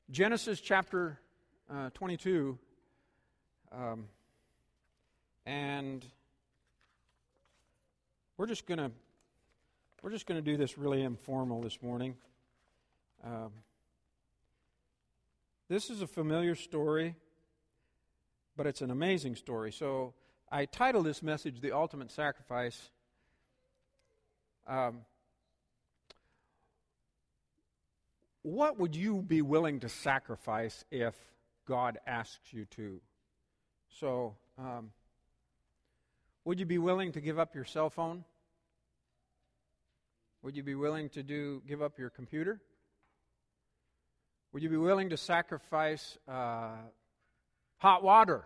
Genesis chapter 22, and we're just gonna do this really informal this morning. This is a familiar story, but it's an amazing story. So I titled this message "The Ultimate Sacrifice." What would you be willing to sacrifice if God asks you to? So, would you be willing to give up your cell phone? Would you be willing to give up your computer? Would you be willing to sacrifice hot water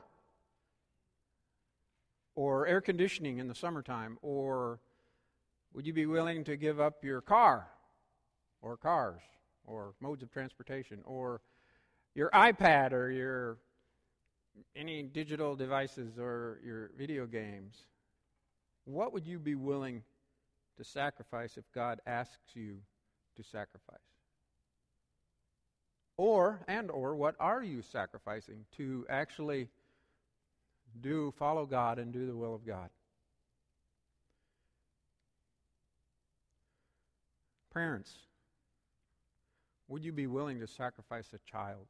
or air conditioning in the summertime? Or would you be willing to give up your car or cars or modes of transportation or your iPad or your any digital devices or your video games? What would you be willing to sacrifice if God asks you to sacrifice? Or what are you sacrificing to actually follow God and do the will of God? Parents, would you be willing to sacrifice a child?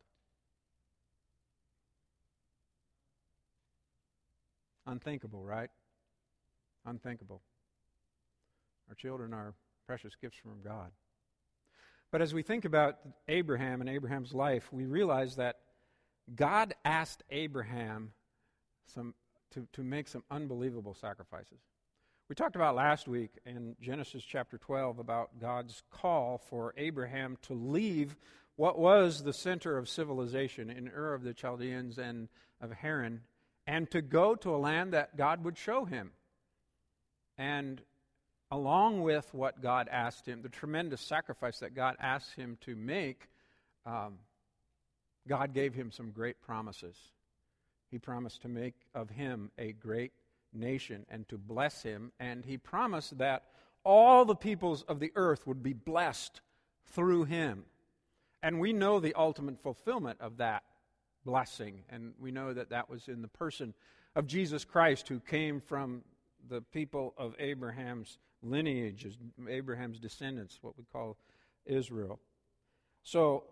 Unthinkable, right? Unthinkable. Our children are precious gifts from God. But as we think about Abraham and Abraham's life, we realize that God asked Abraham to make some unbelievable sacrifices. We talked about last week in Genesis chapter 12 about God's call for Abraham to leave what was the center of civilization in Ur of the Chaldeans and of Haran, and to go to a land that God would show him. And along with what God asked him, the tremendous sacrifice that God asked him to make, God gave him some great promises. He promised to make of him a great nation and to bless him, and he promised that all the peoples of the earth would be blessed through him. And we know the ultimate fulfillment of that blessing, and we know that that was in the person of Jesus Christ, who came from the people of Abraham's lineage, Abraham's descendants, what we call Israel. So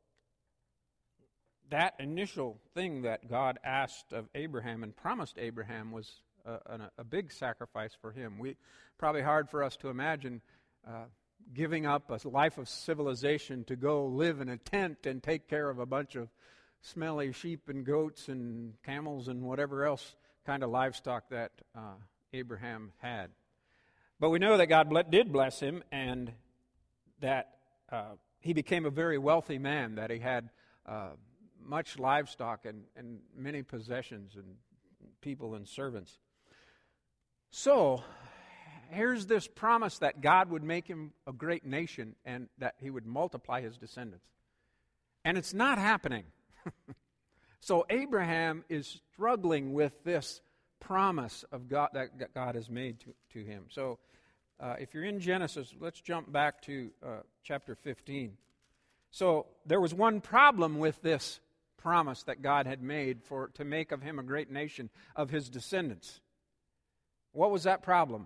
that initial thing that God asked of Abraham and promised Abraham was a big sacrifice for him. Probably hard for us to imagine giving up a life of civilization to go live in a tent and take care of a bunch of smelly sheep and goats and camels and whatever else kind of livestock that Abraham had. But we know that God did bless him, and that he became a very wealthy man, that he had much livestock and many possessions and people and servants. So, here's this promise that God would make him a great nation and that he would multiply his descendants. And it's not happening. So Abraham is struggling with this promise of God that God has made to him. So if you're in Genesis, let's jump back to chapter 15. So there was one problem with this promise that God had made to make of him a great nation of his descendants. What was that problem?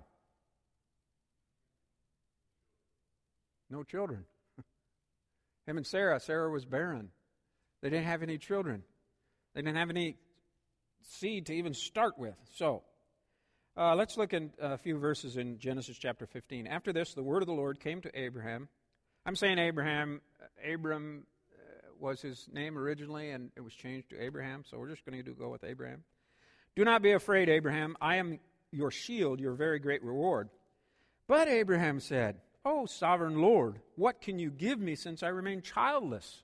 No children. Him and Sarah was barren. They didn't have any children. They didn't have any seed to even start with. So, let's look at a few verses in Genesis chapter 15. After this, the word of the Lord came to Abraham. I'm saying Abraham. Abram was his name originally, and it was changed to Abraham. So we're just going to go with Abraham. Do not be afraid, Abraham. I am your shield, your very great reward. But Abraham said, O sovereign Lord, what can you give me since I remain childless?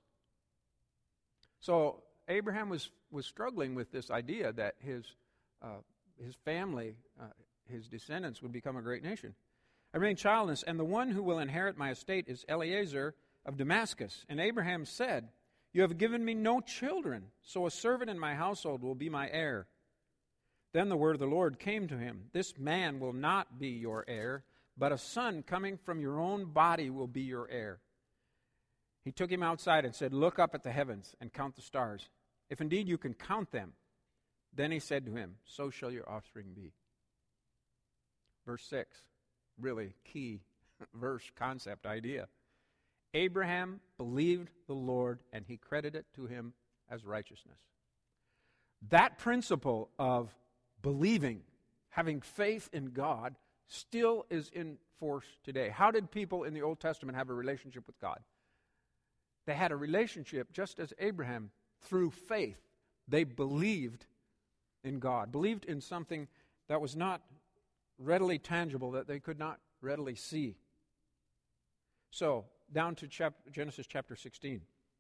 So Abraham was struggling with this idea that his family, his descendants, would become a great nation. I remain childless, and the one who will inherit my estate is Eliezer of Damascus. And Abraham said, You have given me no children, so a servant in my household will be my heir. Then the word of the Lord came to him, This man will not be your heir, but a son coming from your own body will be your heir. He took him outside and said, "Look up at the heavens and count the stars. If indeed you can count them." Then he said to him, "So shall your offspring be." Verse 6, really key verse, concept, idea. Abraham believed the Lord, and he credited it to him as righteousness. That principle of believing, having faith in God, still is in force today. How did people in the Old Testament have a relationship with God? They had a relationship just as Abraham, through faith. They believed in God, believed in something that was not readily tangible, that they could not readily see. So, down to Genesis chapter 16.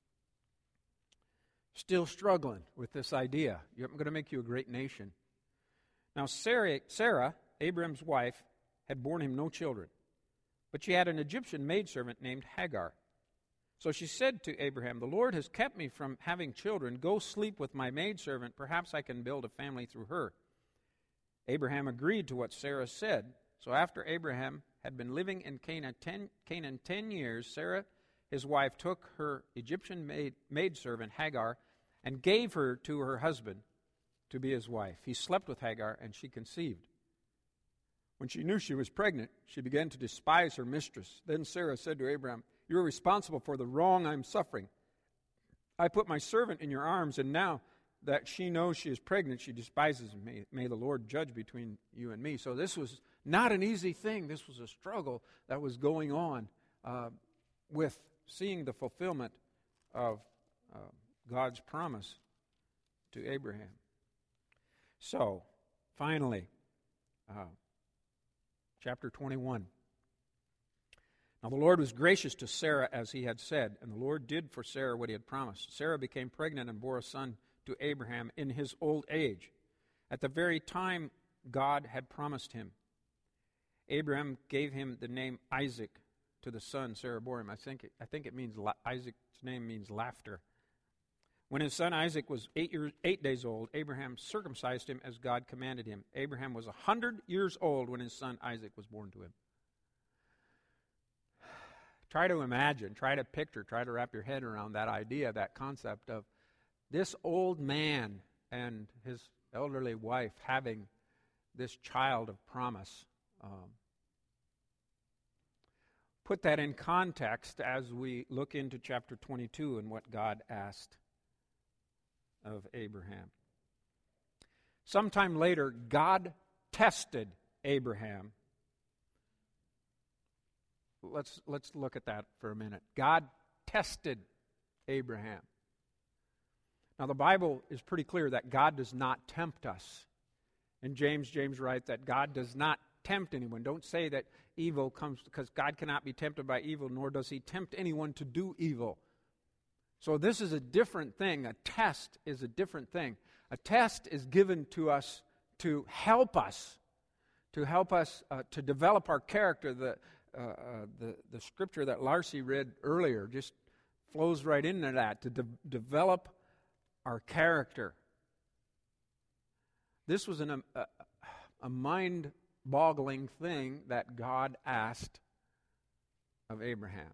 Still struggling with this idea. I'm going to make you a great nation. Now, Sarah, Abraham's wife, had borne him no children, but she had an Egyptian maidservant named Hagar. So she said to Abraham, "The Lord has kept me from having children. Go sleep with my maidservant. Perhaps I can build a family through her." Abraham agreed to what Sarah said. So after Abraham had been living in Canaan 10 years, Sarah, his wife, took her Egyptian maidservant Hagar and gave her to her husband to be his wife. He slept with Hagar, and she conceived. When she knew she was pregnant, she began to despise her mistress. Then Sarah said to Abraham, "You are responsible for the wrong I'm suffering. I put my servant in your arms, and now that she knows she is pregnant, she despises me. May the Lord judge between you and me." So this was not an easy thing. This was a struggle that was going on with seeing the fulfillment of God's promise to Abraham. So, finally, chapter 21. Now the Lord was gracious to Sarah as he had said, and the Lord did for Sarah what he had promised. Sarah became pregnant and bore a son to Abraham in his old age, at the very time God had promised him. Abraham gave him the name Isaac to the son Sarah bore him. I think it means Isaac's name means laughter. When his son Isaac was 8 days old, Abraham circumcised him as God commanded him. Abraham was 100 years old when his son Isaac was born to him. Try to imagine, try to picture, try to wrap your head around that idea, that concept of this old man and his elderly wife having this child of promise. Put that in context as we look into chapter 22 and what God asked of Abraham. Sometime later, God tested Abraham. Let's look at that for a minute. God tested Abraham. Now, the Bible is pretty clear that God does not tempt us. And James writes that God does not tempt anyone. Don't say that evil comes, because God cannot be tempted by evil, nor does he tempt anyone to do evil. So this is a different thing. A test is a different thing. A test is given to us to help us to develop our character. The scripture that Larcy read earlier just flows right into that, to develop our character. This was a mind-boggling thing that God asked of Abraham.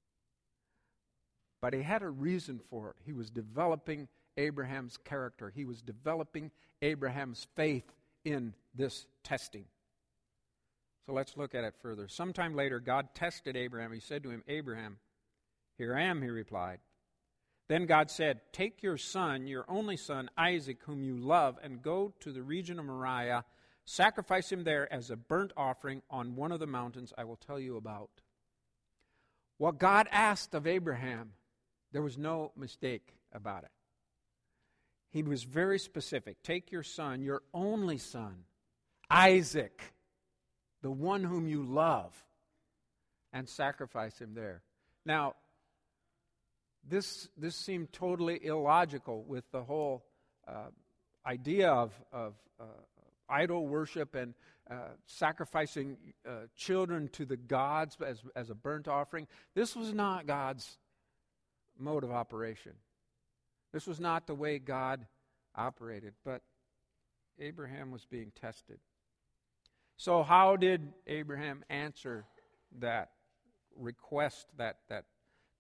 But he had a reason for it. He was developing Abraham's character. He was developing Abraham's faith in this testing. So let's look at it further. Sometime later, God tested Abraham. He said to him, "Abraham." "Here I am," he replied. Then God said, "Take your son, your only son, Isaac, whom you love, and go to the region of Moriah. Sacrifice him there as a burnt offering on one of the mountains I will tell you about." What God asked of Abraham, there was no mistake about it. He was very specific. Take your son, your only son, Isaac, the one whom you love, and sacrifice him there. Now, this seemed totally illogical with the whole idea of idol worship and sacrificing children to the gods as a burnt offering. This was not God's mode of operation. This was not the way God operated, but Abraham was being tested. So how did Abraham answer that request, that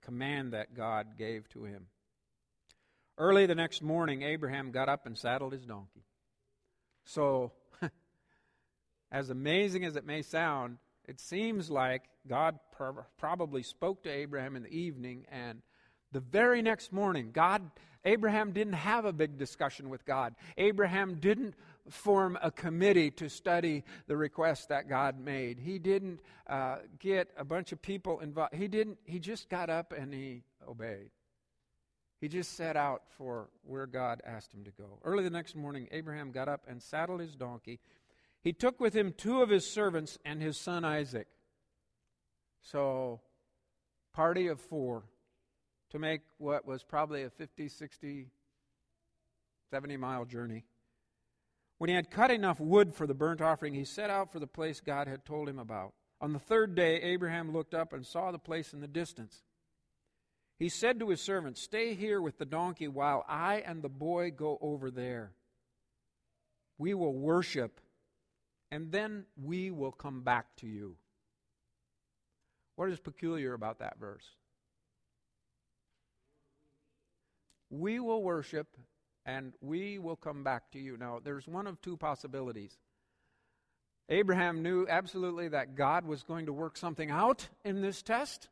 command that God gave to him. Early the next morning, Abraham got up and saddled his donkey. So, as amazing as it may sound, it seems like God probably spoke to Abraham in the evening, and the very next morning, Abraham didn't have a big discussion with God. Abraham didn't form a committee to study the request that God made. He didn't get a bunch of people involved. He just got up and he obeyed. He just set out for where God asked him to go. Early the next morning, Abraham got up and saddled his donkey. He took with him 2 of his servants and his son Isaac. So, party of 4 to make what was probably a 50, 60, 70-mile journey. When he had cut enough wood for the burnt offering, he set out for the place God had told him about. On the 3rd day, Abraham looked up and saw the place in the distance. He said to his servant, "Stay here with the donkey while I and the boy go over there. We will worship, and then we will come back to you." What is peculiar about that verse? We will worship, and we will come back to you. Now, there's one of 2 possibilities. Abraham knew absolutely that God was going to work something out in this test.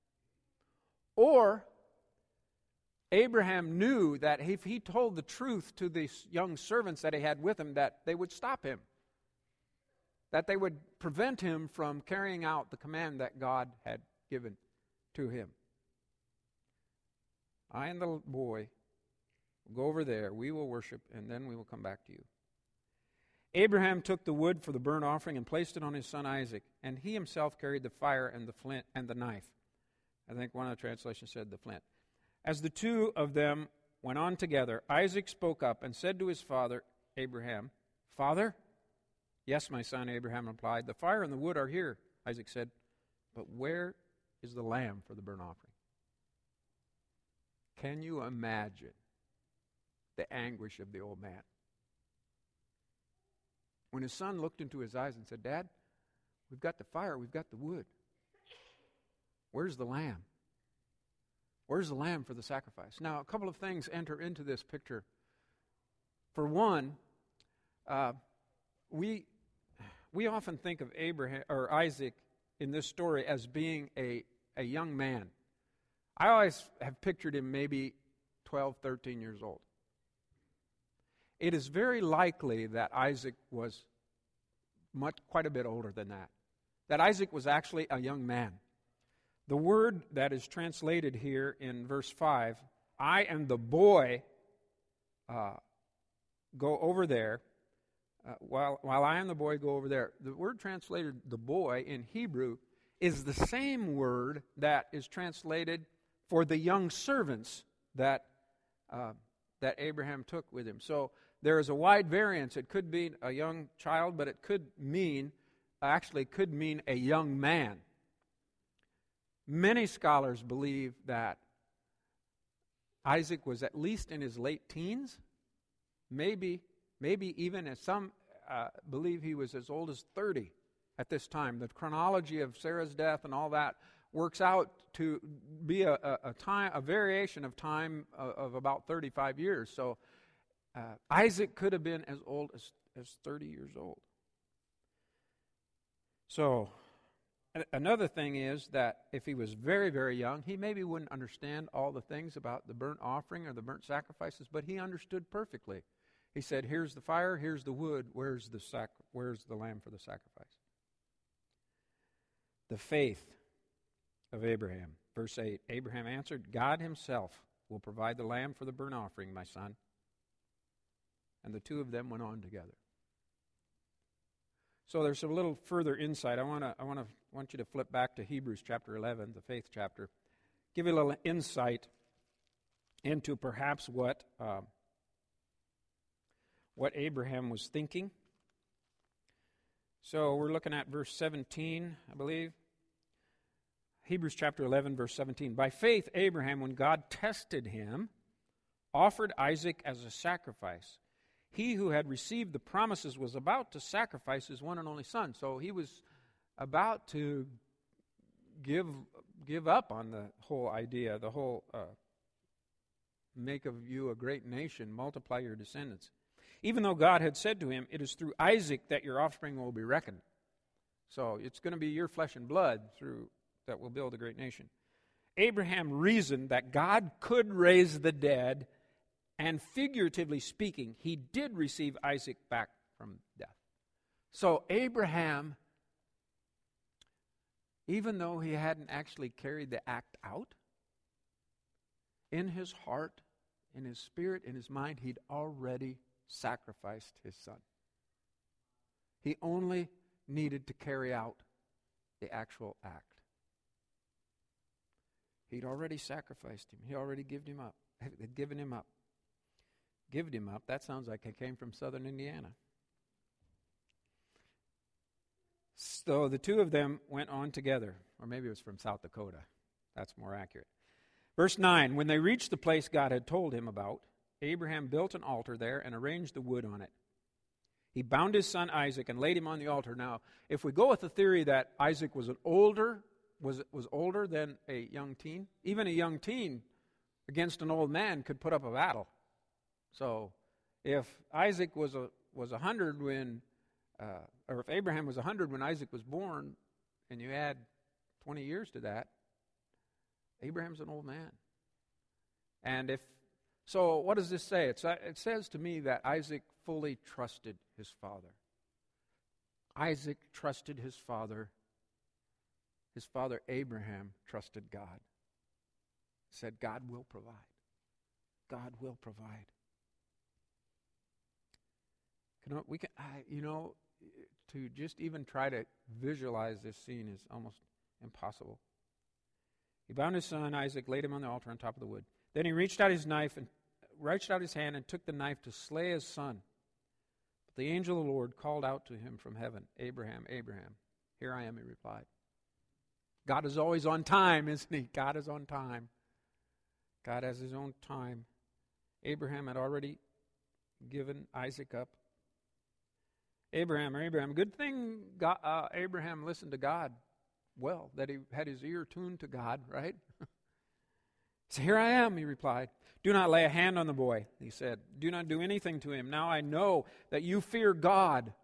Or Abraham knew that if he told the truth to these young servants that he had with him, that they would stop him, that they would prevent him from carrying out the command that God had given to him. I and the boy will go over there, we will worship, and then we will come back to you. Abraham took the wood for the burnt offering and placed it on his son Isaac, and he himself carried the fire and the flint and the knife. I think one of the translations said the flint. As the 2 of them went on together, Isaac spoke up and said to his father Abraham, "Father?" "Yes, my son," Abraham replied. "The fire and the wood are here," Isaac said, "but where is the lamb for the burnt offering?" Can you imagine the anguish of the old man when his son looked into his eyes and said, "Dad, we've got the fire, we've got the wood. Where's the lamb? Where's the lamb for the sacrifice?" Now, a couple of things enter into this picture. For one, we often think of Abraham or Isaac in this story as being a young man. I always have pictured him maybe 12, 13 years old. It is very likely that Isaac was quite a bit older than that. That Isaac was actually a young man. The word that is translated here in verse 5, "I and the boy go over there," while I and the boy go over there. The word translated "the boy" in Hebrew is the same word that is translated for the young servants that Abraham took with him. So there is a wide variance. It could be a young child, but it could mean a young man. Many scholars believe that Isaac was at least in his late teens, maybe even as some believe he was as old as 30 at this time. The chronology of Sarah's death and all that works out to be a variation of time of about 35 years. So Isaac could have been as old as 30 years old. So another thing is that if he was very, very young, he maybe wouldn't understand all the things about the burnt offering or the burnt sacrifices, but he understood perfectly. He said, "Here's the fire, here's the wood, where's the lamb for the sacrifice?" The faith of Abraham. Verse 8, Abraham answered, "God himself will provide the lamb for the burnt offering, my son." And the 2 of them went on together. So there's a little further insight. I want you to flip back to Hebrews chapter 11, the faith chapter. Give you a little insight into perhaps what Abraham was thinking. So we're looking at verse 17, I believe. Hebrews chapter 11, verse 17. By faith, Abraham, when God tested him, offered Isaac as a sacrifice. He who had received the promises was about to sacrifice his one and only son. So he was about to give give up on the whole idea, the whole make of you a great nation, multiply your descendants. Even though God had said to him, it is through Isaac that your offspring will be reckoned. So it's going to be your flesh and blood that will build a great nation. Abraham reasoned that God could raise the dead, and figuratively speaking, he did receive Isaac back from death. So Abraham, even though he hadn't actually carried the act out, in his heart, in his spirit, in his mind, he'd already sacrificed his son. He only needed to carry out the actual act. He'd already sacrificed him. He already given him up. Given him up. Given him up, that sounds like it came from southern Indiana. So the two of them went on together. Or maybe it was from South Dakota. That's more accurate. Verse 9, when they reached the place God had told him about, Abraham built an altar there and arranged the wood on it. He bound his son Isaac and laid him on the altar. Now, if we go with the theory that Isaac was older than a young teen, even a young teen against an old man could put up a battle. So, if Isaac was 100 when, or if Abraham was 100 when Isaac was born, and you add 20 years to that, Abraham's an old man. And so what does this say? It says to me that Isaac fully trusted his father. Isaac trusted his father. His father Abraham trusted God. He said, God will provide. God will provide. To just even try to visualize this scene is almost impossible. He bound his son Isaac, laid him on the altar on top of the wood. Then he reached out his hand and took the knife to slay his son. But the angel of the Lord called out to him from heaven, Abraham, Abraham. Here I am, he replied. God is always on time, isn't he? God is on time. God has his own time. Abraham had already given Isaac up. Abraham, good thing Abraham listened to God well, that he had his ear tuned to God, right? So here I am, he replied. Do not lay a hand on the boy, he said. Do not do anything to him. Now I know that you fear God,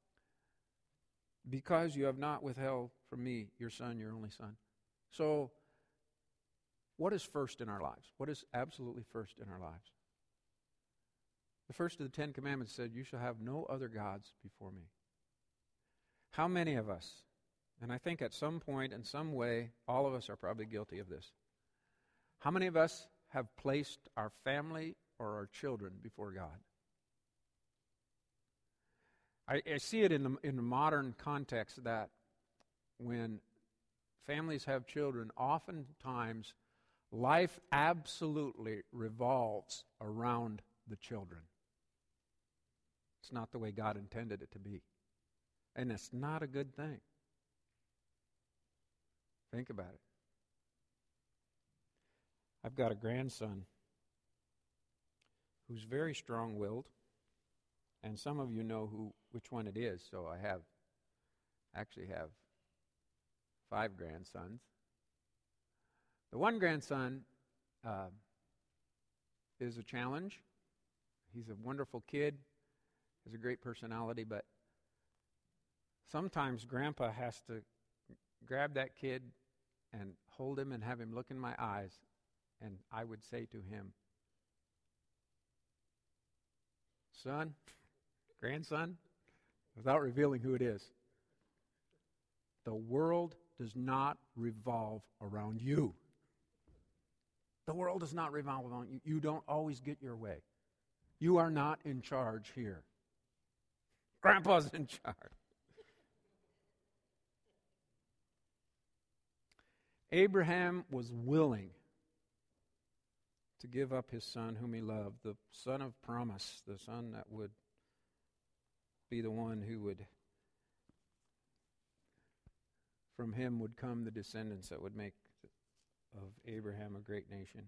because you have not withheld from me your son, your only son. So, what is first in our lives? What is absolutely first in our lives? The first of the 10 Commandments said, you shall have no other gods before me. How many of us, and I think at some point, in some way, all of us are probably guilty of this. How many of us have placed our family or our children before God? I see it in the modern context that when families have children, oftentimes life absolutely revolves around the children. It's not the way God intended it to be. And it's not a good thing. Think about it. I've got a grandson who's very strong-willed, and some of you know which one it is, so I actually have 5 grandsons. The one grandson is a challenge. He's a wonderful kid, has a great personality, but sometimes Grandpa has to grab that kid and hold him and have him look in my eyes, and I would say to him, son, grandson, without revealing who it is, the world does not revolve around you. The world does not revolve around you. You don't always get your way. You are not in charge here. Grandpa's in charge. Abraham was willing to give up his son whom he loved, the son of promise, the son that would be the one who would, from him would come the descendants that would make of Abraham a great nation.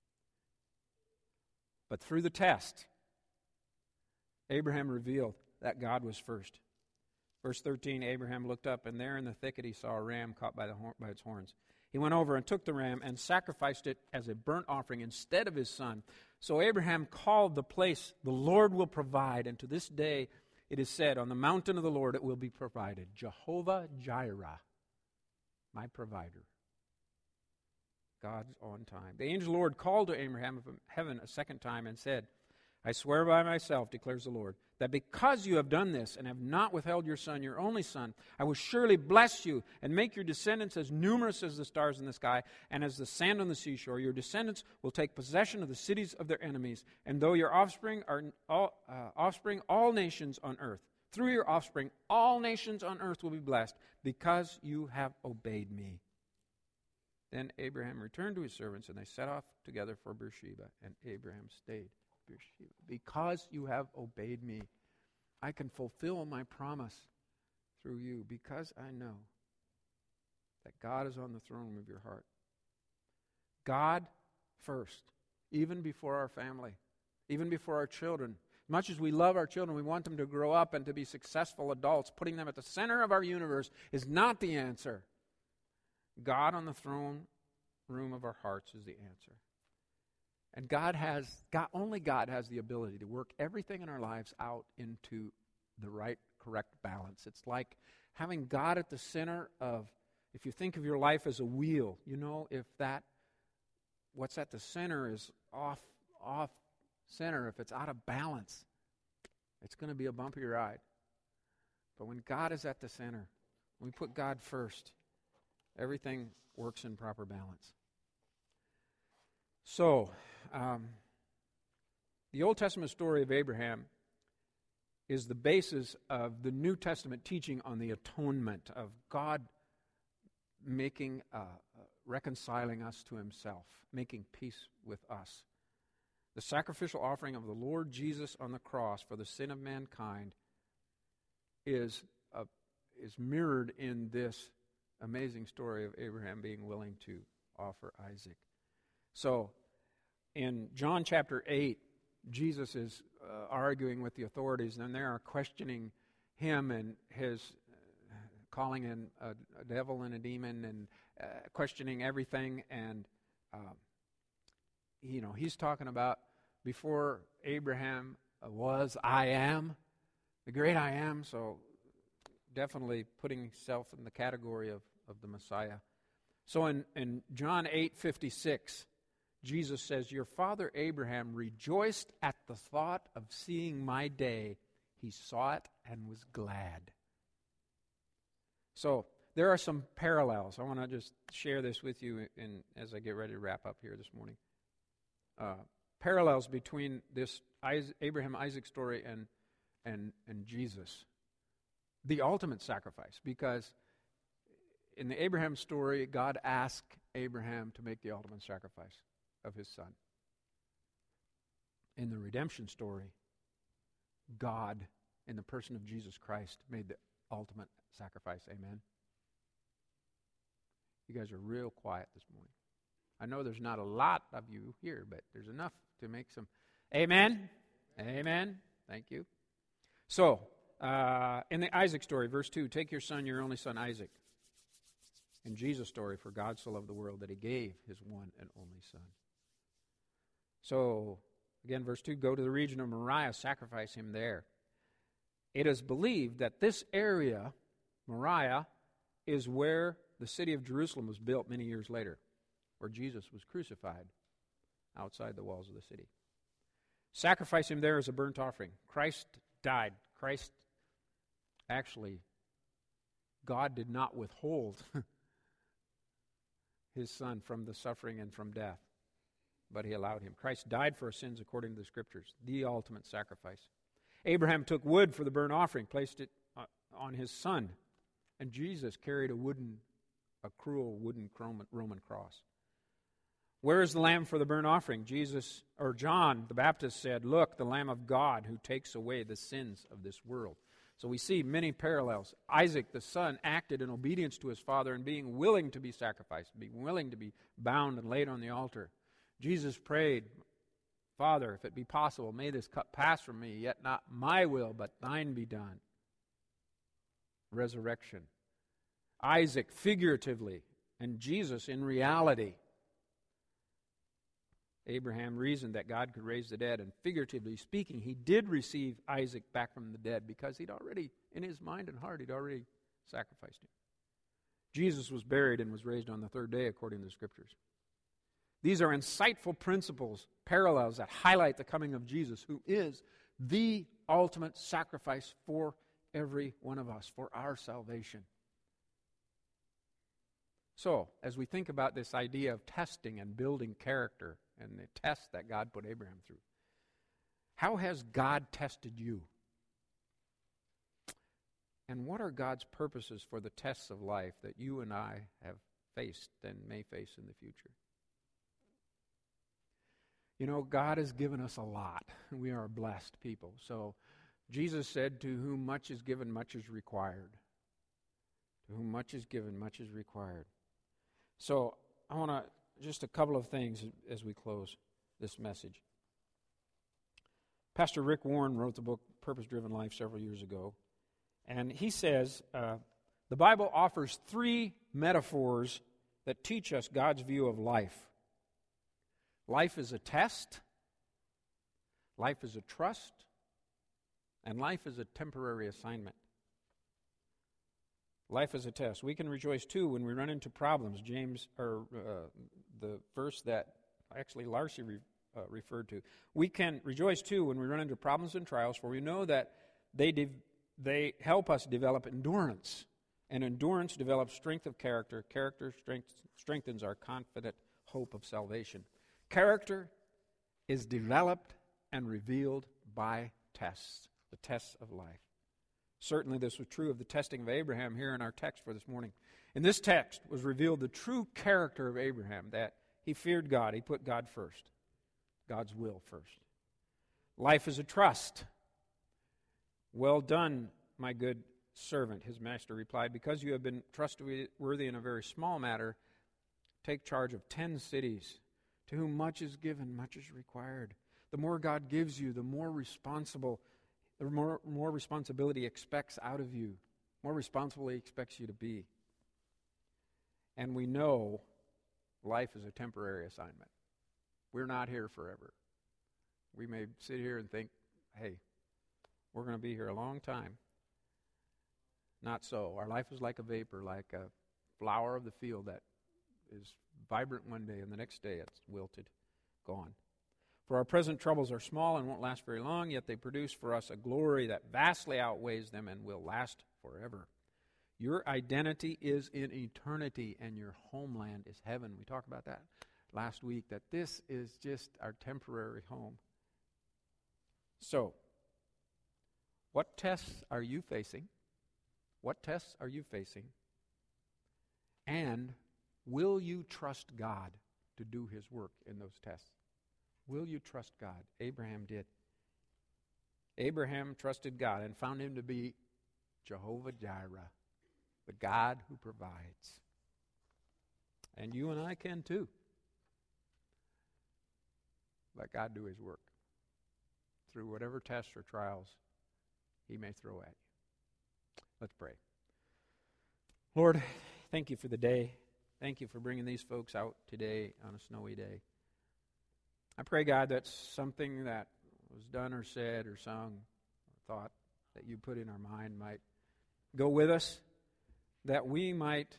But through the test, Abraham revealed that God was first. Verse 13, Abraham looked up, and there in the thicket he saw a ram caught by its horns. He went over and took the ram and sacrificed it as a burnt offering instead of his son. So Abraham called the place, "The Lord will provide," and to this day it is said, "On the mountain of the Lord it will be provided." Jehovah Jireh, my provider. God's on time. The angel of the Lord called to Abraham from heaven a second time and said, "I swear by myself, declares the Lord, that because you have done this and have not withheld your son, your only son, I will surely bless you and make your descendants as numerous as the stars in the sky and as the sand on the seashore. Your descendants will take possession of the cities of their enemies, and though your offspring are all nations on earth, through your offspring all nations on earth will be blessed, because you have obeyed me." Then Abraham returned to his servants, and they set off together for Beersheba, and Abraham stayed. Beersheba. Because you have obeyed me, I can fulfill my promise through you, because I know that God is on the throne of your heart. God first, even before our family, even before our children. As much as we love our children, we want them to grow up and to be successful adults. Putting them at the center of our universe is not the answer. God on the throne room of our hearts is the answer. And only God has the ability to work everything in our lives out into the right, correct balance. It's like having God at the center of, if you think of your life as a wheel, if what's at the center is off center, if it's out of balance, it's going to be a bumpy ride. But when God is at the center, when we put God first, everything works in proper balance. So, the Old Testament story of Abraham is the basis of the New Testament teaching on the atonement of God reconciling us to himself, making peace with us. The sacrificial offering of the Lord Jesus on the cross for the sin of mankind is mirrored in this amazing story of Abraham being willing to offer Isaac. So, in John chapter 8, Jesus is arguing with the authorities, and they are questioning him and his calling in a devil and a demon and questioning everything. And, he's talking about before Abraham was, I am, the great I am. So, definitely putting himself in the category of the Messiah. So in John 8:56, Jesus says, "Your father Abraham rejoiced at the thought of seeing my day. He saw it and was glad." So there are some parallels. I want to just share this with you as I get ready to wrap up here this morning. Parallels between this Abraham-Isaac story and Jesus. The ultimate sacrifice, because in the Abraham story, God asked Abraham to make the ultimate sacrifice of his son. In the redemption story, God, in the person of Jesus Christ, made the ultimate sacrifice. Amen? You guys are real quiet this morning. I know there's not a lot of you here, but there's enough to make some. Amen? Amen. Thank you. So, in the Isaac story, verse 2, "Take your son, your only son, Isaac." In Jesus' story, "For God so loved the world that he gave his one and only son." So, again, verse 2, "Go to the region of Moriah, sacrifice him there." It is believed that this area, Moriah, is where the city of Jerusalem was built many years later, where Jesus was crucified outside the walls of the city. Sacrifice him there as a burnt offering. Christ died. God did not withhold his son from the suffering and from death, but he allowed him. Christ died for our sins according to the Scriptures, the ultimate sacrifice. Abraham took wood for the burnt offering, placed it on his son, and Jesus carried a cruel wooden Roman cross. Where is the lamb for the burnt offering? John the Baptist said, "Look, the Lamb of God who takes away the sins of this world." So we see many parallels. Isaac, the son, acted in obedience to his father and being willing to be sacrificed, being willing to be bound and laid on the altar. Jesus prayed, "Father, if it be possible, may this cup pass from me, yet not my will, but thine be done." Resurrection. Isaac, figuratively, And Jesus, in reality, Abraham reasoned that God could raise the dead, and figuratively speaking, he did receive Isaac back from the dead because he'd already, in his mind and heart, he'd already sacrificed him. Jesus was buried and was raised on the third day, according to the Scriptures. These are insightful principles, parallels that highlight the coming of Jesus, who is the ultimate sacrifice for every one of us, for our salvation. So, as we think about this idea of testing and building character and the test that God put Abraham through, how has God tested you? And what are God's purposes for the tests of life that you and I have faced and may face in the future? You know, God has given us a lot. We are a blessed people. So Jesus said, to whom much is given, much is required. To whom much is given, much is required. So I want to, just a couple of things as we close this message. Pastor Rick Warren wrote the book Purpose Driven Life several years ago. And he says, the Bible offers 3 metaphors that teach us God's view of life. Life is a test, life is a trust, and life is a temporary assignment. Life is a test. We can rejoice too when we run into problems. The verse that actually Larcy referred to. We can rejoice too when we run into problems and trials, for we know that they help us develop endurance, and endurance develops strength of character. Character strengthens our confident hope of salvation. Character is developed and revealed by tests, the tests of life. Certainly this was true of the testing of Abraham here in our text for this morning. In this text was revealed the true character of Abraham, that he feared God. He put God first, God's will first. Life is a trust. Well done, my good servant, his master replied. Because you have been trustworthy in a very small matter, take charge of 10 cities. To whom much is given, much is required. The more God gives you, the more responsibility he expects out of you, more responsible he expects you to be. And we know life is a temporary assignment. We're not here forever. We may sit here and think, hey, we're going to be here a long time. Not so. Our life is like a vapor, like a flower of the field that is vibrant one day and the next day it's wilted, gone. For our present troubles are small and won't last very long, yet they produce for us a glory that vastly outweighs them and will last forever. Your identity is in eternity and your homeland is heaven. We talked about that last week, that this is just our temporary home. So, what tests are you facing? What tests are you facing? And will you trust God to do his work in those tests? Will you trust God? Abraham did. Abraham trusted God and found him to be Jehovah Jireh, the God who provides. And you and I can too. Let God do his work through whatever tests or trials he may throw at you. Let's pray. Lord, thank you for the day. Thank you for bringing these folks out today on a snowy day. I pray, God, that something that was done or said or sung or thought that you put in our mind might go with us, that we might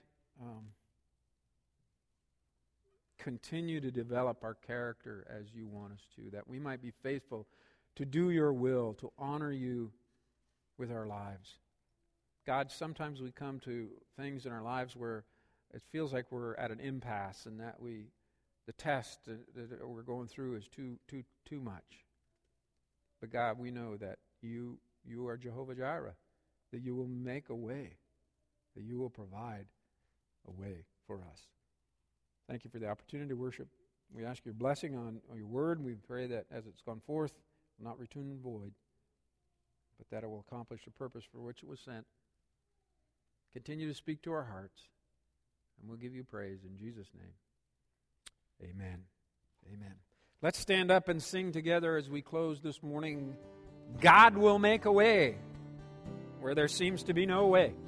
continue to develop our character as you want us to, that we might be faithful to do your will, to honor you with our lives. God, sometimes we come to things in our lives where it feels like we're at an impasse and that the test that we're going through is too much. But God, we know that you are Jehovah Jireh, that you will make a way, that you will provide a way for us. Thank you for the opportunity to worship. We ask your blessing on your word, and we pray that as it's gone forth, it will not return void, but that it will accomplish the purpose for which it was sent. Continue to speak to our hearts, and we'll give you praise in Jesus' name. Amen. Amen. Let's stand up and sing together as we close this morning. God will make a way where there seems to be no way.